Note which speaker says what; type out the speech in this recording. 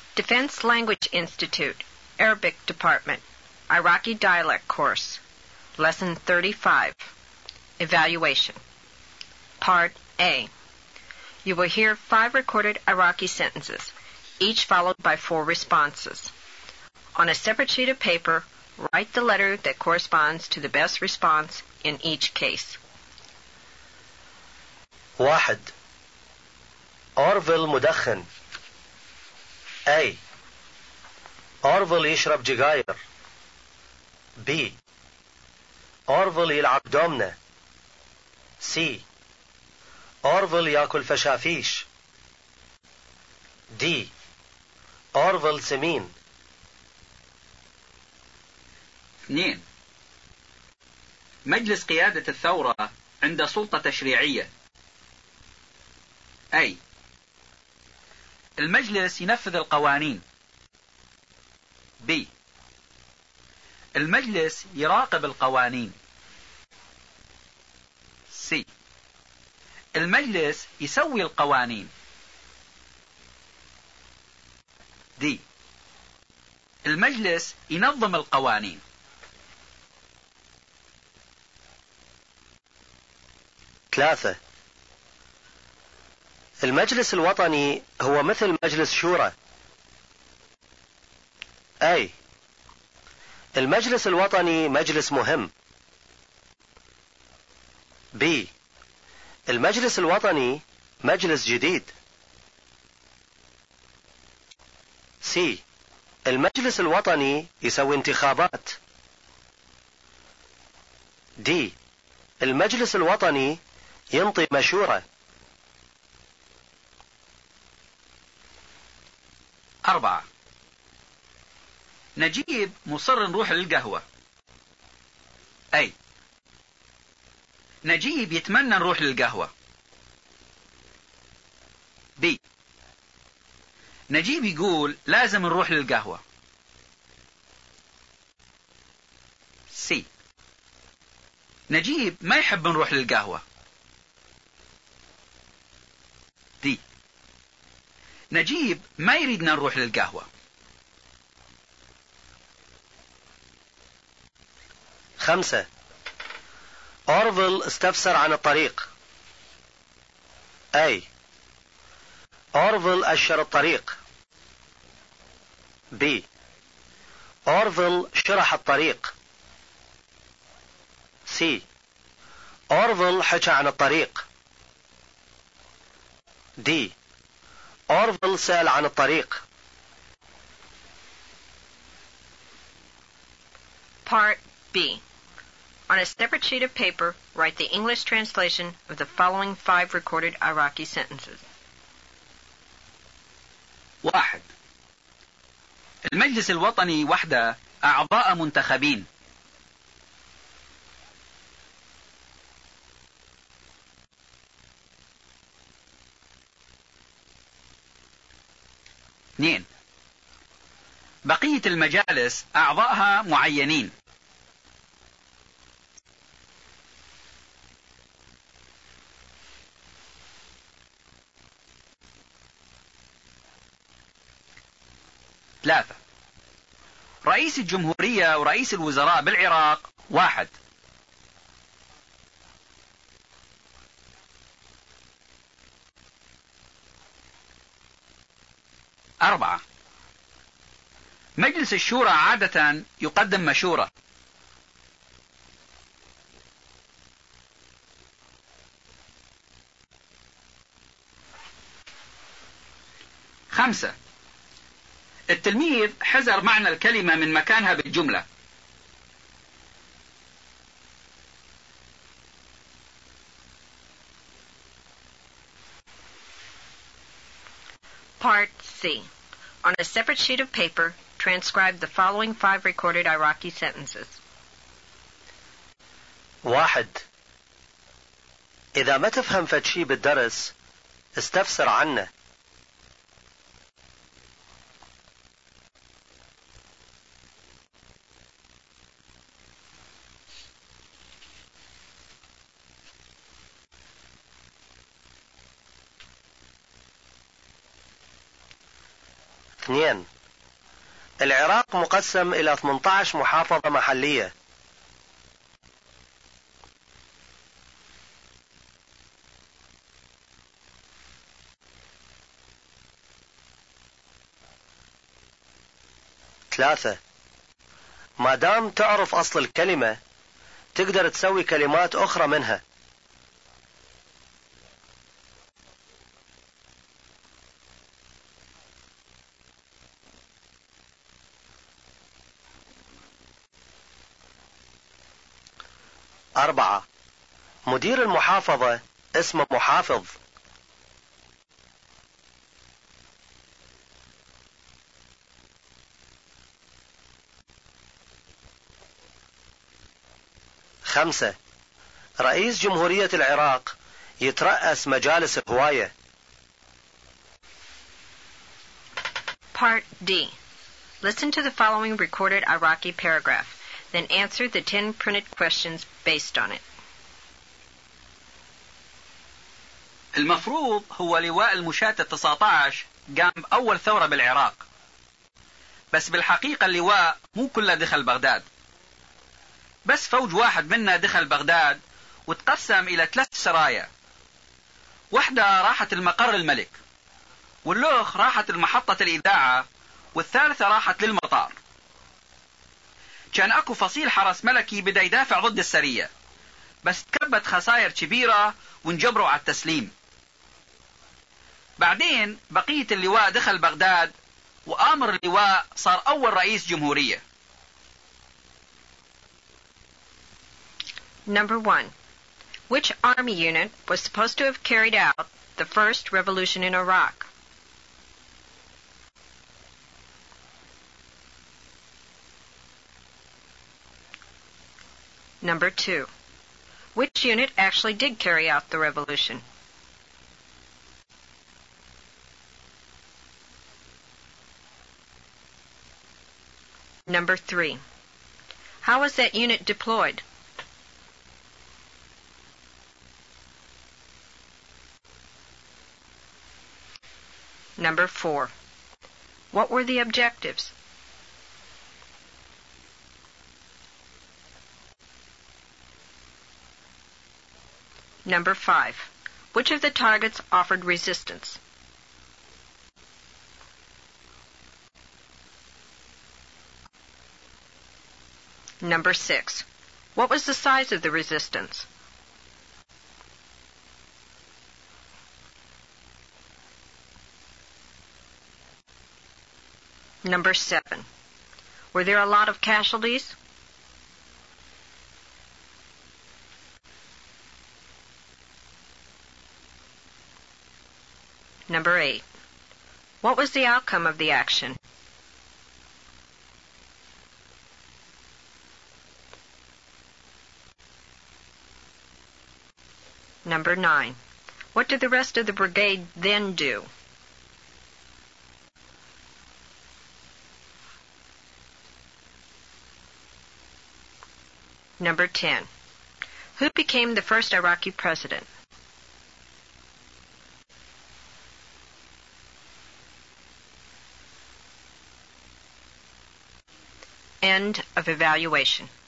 Speaker 1: Defense Language Institute, Arabic Department, Iraqi Dialect Course, Lesson 35, Evaluation. Part A. You will hear 5 recorded Iraqi sentences, each followed by 4 responses. On a separate sheet of paper, write the letter that corresponds to the best response in each case.
Speaker 2: 1. أورفيل مدخن. A. أورفيل يشرب جيجاير. B. أورفيل يلعب دومنة. C. أورفيل ياكل فشافيش. D. أورفيل سمين.
Speaker 3: 2. مجلس قيادة الثورة عند سلطة تشريعية. أي المجلس ينفذ القوانين. B. المجلس يراقب القوانين. C. المجلس يسوي القوانين. D. المجلس ينظم القوانين.
Speaker 2: 3. المجلس الوطني هو مثل مجلس شورى. A. المجلس الوطني مجلس مهم. B. المجلس الوطني مجلس جديد. C. المجلس الوطني يسوي انتخابات. D. المجلس الوطني ينطي مشورة.
Speaker 3: 4. نجيب مصر نروح للقهوة. أي نجيب يتمنى نروح للقهوة. B. نجيب يقول لازم نروح للقهوة. C. نجيب ما يحب نروح للقهوة. D. نجيب ما يريدنا نروح للقهوة.
Speaker 2: 5. أورفيل استفسر عن الطريق. A. أورفيل أشر الطريق. B. أورفيل شرح الطريق. C. أورفيل حكى عن الطريق. D. أورفيل سأل عن الطريق.
Speaker 1: Part B. On a separate sheet of paper, write the English translation of the following 5 recorded Iraqi sentences.
Speaker 3: 1. المجلس الوطني وحده أعضاء منتخبين. اثنين. بقية المجالس أعضائها معينين. 3. رئيس الجمهورية ورئيس الوزراء بالعراق واحد. 4. مجلس الشورى عادة يقدم مشورة. 5. التلميذ حذر معنى الكلمة من مكانها بالجملة.
Speaker 1: 6. On a separate sheet of paper, transcribe the following 5 recorded Iraqi sentences.
Speaker 2: 1. إذا ما تفهم فد شي بالدرس استفسر عنه. 2. العراق مقسم إلى 18 محافظة محلية. 3. ما دام تعرف أصل الكلمة تقدر تسوي كلمات أخرى منها. 4. مدير المحافظة اسمه محافظ. 5. رئيس جمهورية العراق يترأس مجالس الهواية.
Speaker 1: Part D. Listen to the following recorded Iraqi paragraph, then answer the 10 printed questions based on it.
Speaker 3: المفروض هو لواء المشاة 19 قام بأول ثورة بالعراق، بس بالحقيقة اللواء مو كله دخل بغداد، بس فوج واحد منا دخل بغداد وتقسم إلى 3 سرايا. واحدة راحت المقر الملك، واللوخ راحت المحطة الإذاعة، والثالثة راحت للمطار. كان أكو فصيل حرس ملكي بدا يدافع ضد السرية، بس تكبت خسائر كبيرة وانجبروا على التسليم. بعدين بقية اللواء دخل بغداد، وآمر اللواء صار أول رئيس جمهورية.
Speaker 1: Number 1. Which army unit was supposed to have carried out the first revolution in Iraq? Number 2. Which unit actually did carry out the revolution? Number 3. How was that unit deployed? Number 4. What were the objectives? Number 5. Which of the targets offered resistance? Number 6. What was the size of the resistance? Number 7. Were there a lot of casualties? Number 8. What was the outcome of the action? Number 9. What did the rest of the brigade then do? Number 10. Who became the first Iraqi president? End of evaluation.